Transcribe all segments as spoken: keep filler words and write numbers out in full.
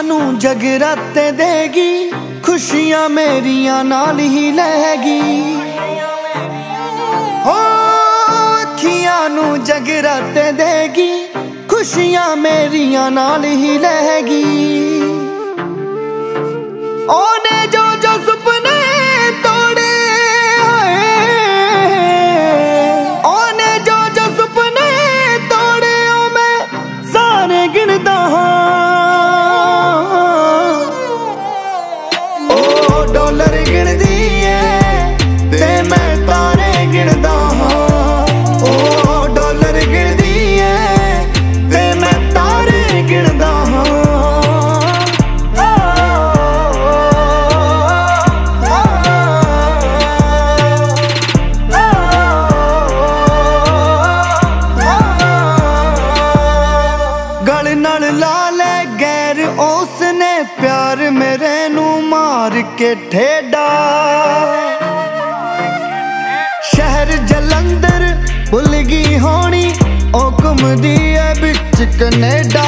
नू जगराते देगी, खुशियां मेरियां नाल ही लहेगी। हो अखियां नू जगराते देगी, खुशियां मेरियां नाल ही लहेगी। ओने जो जो सुपने तोड़े, ओने जो जो सुपने तोड़े, ओ मैं सारे गिनदा हां। ओ डॉलर गिनदी है ते मैं तारे गिनदा हां। ओ डॉलर गिनदी है ते मैं तारे गिनदा हां। गल नाल ला ले गैर उसने प्यार मेरे नू मार के ठेडा। शहर जलंधर भुल गई होनी, ओ घुमदी है बिच कनेडा।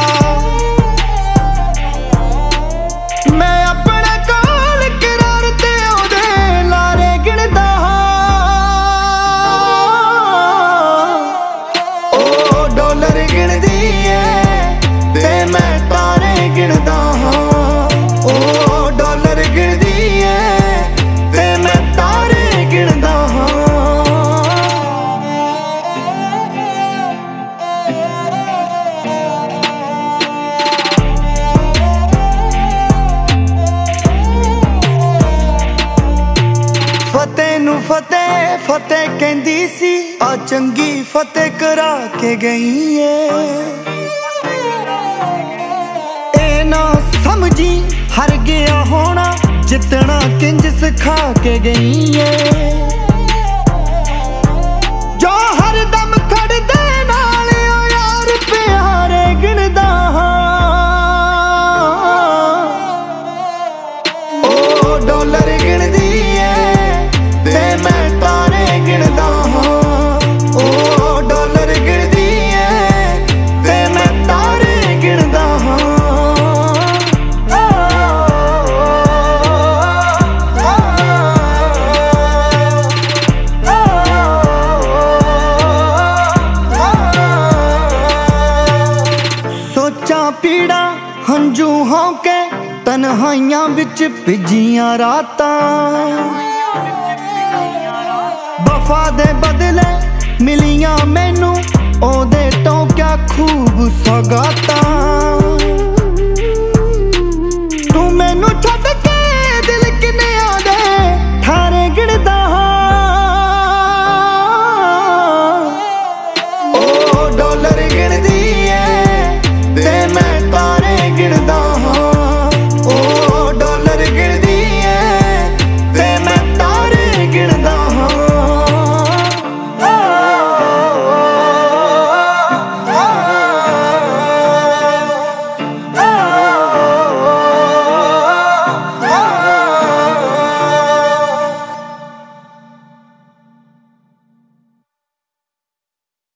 मैं अपने कोल करार ते ओदे लारे गिनदा हां। ओ डॉलर गिनदी है ते मैं तारे गिनदा हां। ओ डॉलर गिनदी है ते मैं तारे गिनदा हां। फतेह नू फतेह फतेह कहंदी सी, आ चंगी फतेह करा के गई है। ए ना समझी हर गया होना, जितना किंज सिखा के गई है। जो हर दम खड़दे नाल ओ यार प्यारे गिनदा हां। ओ डॉलर गिनदी है ते मैं तारे गिनदा हां। ओ डॉलर गिनदी है ते मैं तारे गिनदा हां। सोचा पीड़ा हंजू होके तन्हाइयां बिच भिजियां रातां। वफा दे बदले मिलियां मैनू ओदे तो क्या खूब सौगातां।